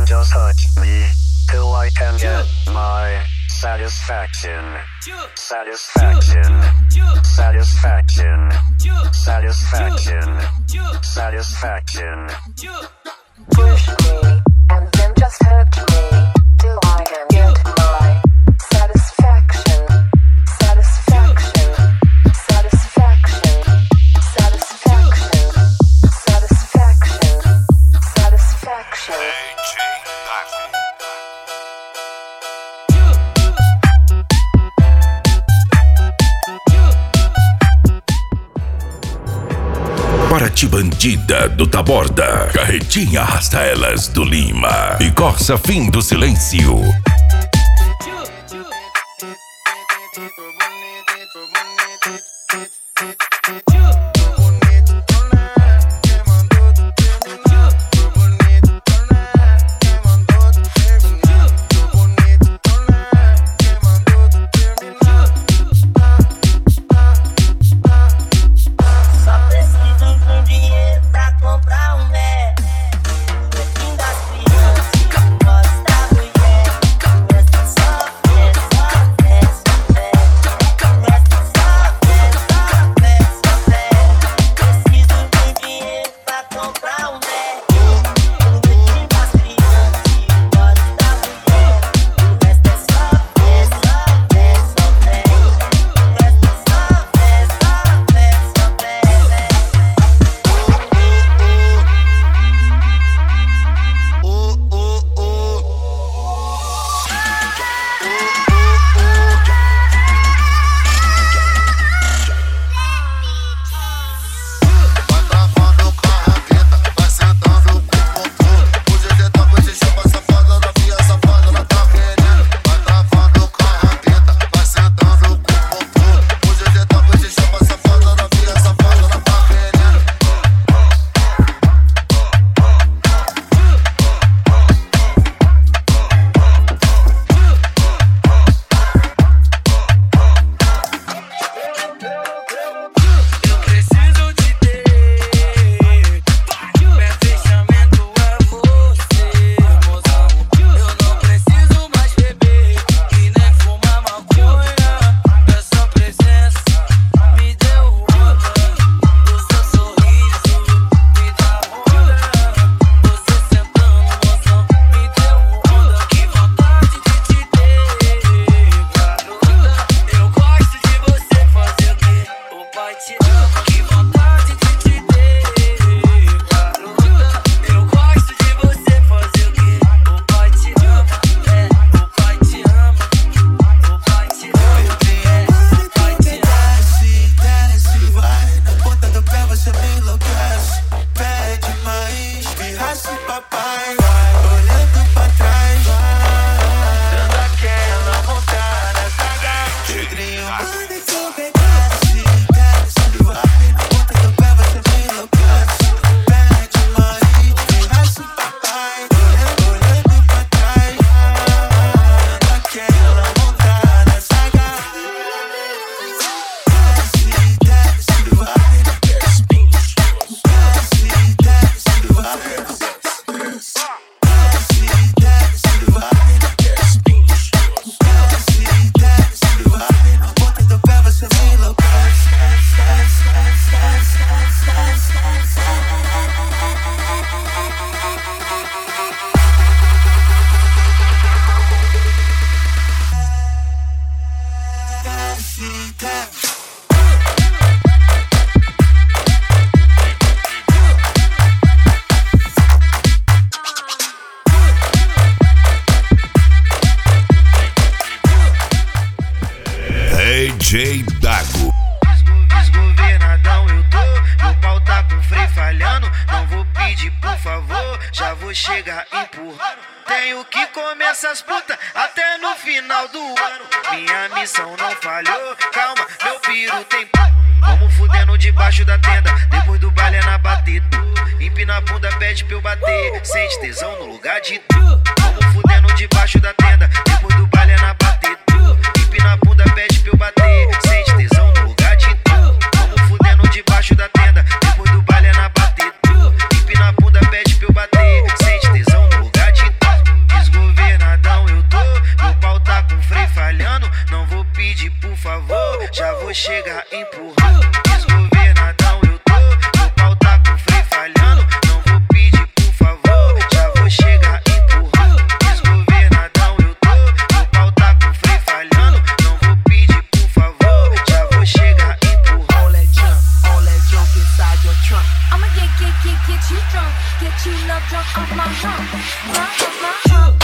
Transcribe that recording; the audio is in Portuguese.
just touch me till I can get my satisfaction. Satisfaction. Satisfaction. Satisfaction. Satisfaction. Push me and then just hurt me till I can get my satisfaction. Satisfaction. Satisfaction. Satisfaction. Satisfaction. Satisfaction. Paraty Bandida do Taborda, Carretinha Arrasta Elas do Lima e Corsa Fim do Silêncio. DJ Dago. Desgovernadão eu tô, meu pau tá com freio falhando. Não vou pedir por favor, já vou chegar empurrando. Tenho que comer essas putas até no final do ano. Minha missão não falhou, calma, meu piro tem. Vamos fudendo debaixo da tenda, depois do baile é na batida. Empina a bunda, pede pra eu bater, sente tesão no lugar de tu. Vamos fudendo debaixo da tenda, depois do baile é na batida. Empina a bunda, pede pra eu bater, sente tesão no lugar de tu. Vamos fudendo debaixo da tenda, depois do baile é na batida. Empina a bunda, pede pra eu bater, sente tesão no lugar de tu. Chup,